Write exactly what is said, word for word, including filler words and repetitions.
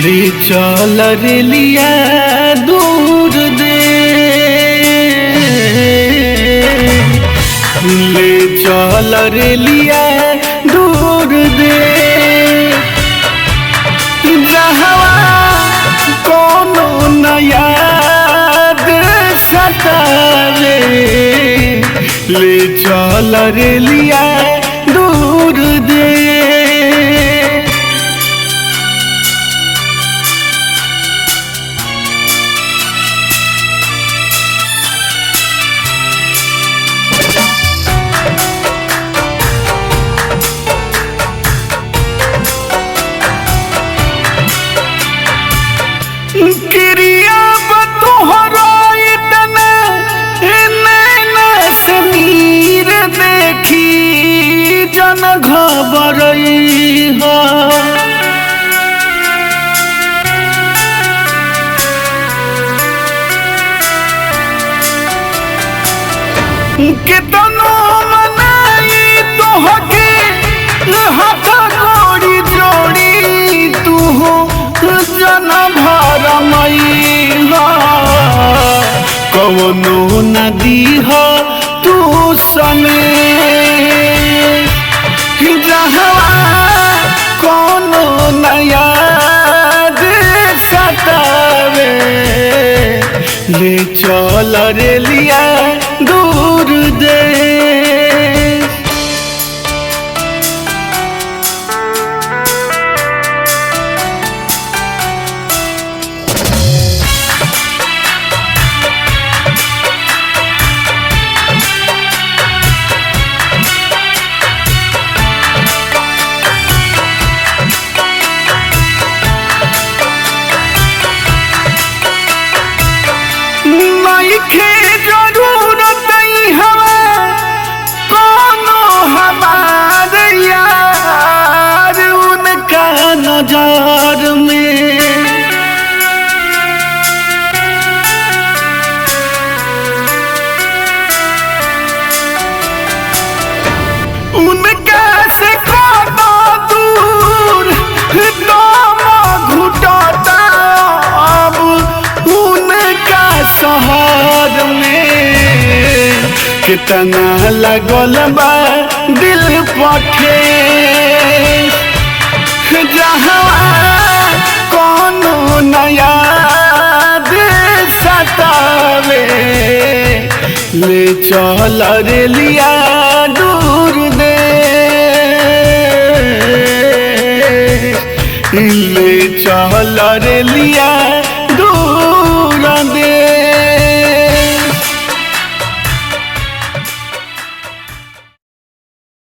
ले चल रे लिया दूर दे, ले चल रे लिया दूर दे, जहाँ कोनो नया सतावे, ले चल रे लिया दूर दे। क्रिया बतोहरा इतना नैना से नीर देखी जन घबरई हो, कितनो मनाई तोहके हाथ गोड़ी जोड़ी तू जन भरमई हो, कवनो नदी हो तू सने, जहाँ कोनो नया सतावे, ले चल रे लिया दूर दे। नइखे जरूरत हवा कोनो हमार यार उनका नजर में, उनका से कोनो दूर दम घुटता अब उनका शहर में, कितना लगल बा दिल पखे, जहाँ कोनो नया सतावे, ले चल रे लिया दूर दे, ले चल रे लिया दूर दे।